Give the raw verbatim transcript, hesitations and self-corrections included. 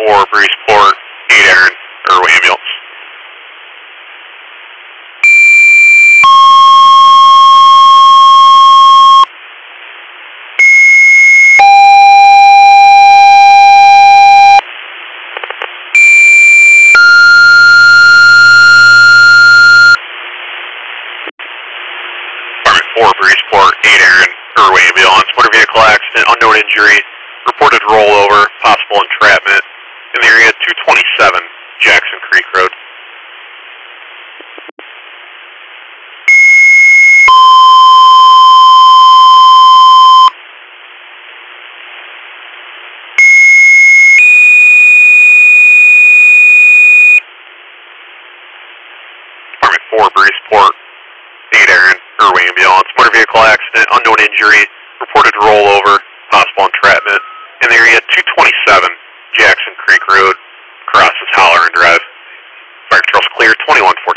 four, Breezeport, eight Aaron, Irway Ambulance. four, Breezeport, eight Aaron, Irway Ambulance. Motor vehicle accident, unknown injury, reported rollover, possible entrapment in the area two twenty-seven, Jackson Creek Road. four, Breezeport, eight Aaron, Irway Ambulance. Motor vehicle accident, unknown injury, reported rollover, possible entrapment in the area two twenty-seven, Jackson Creek Road, crosses Holler and Drive. Fire control's clear, twenty-one forty.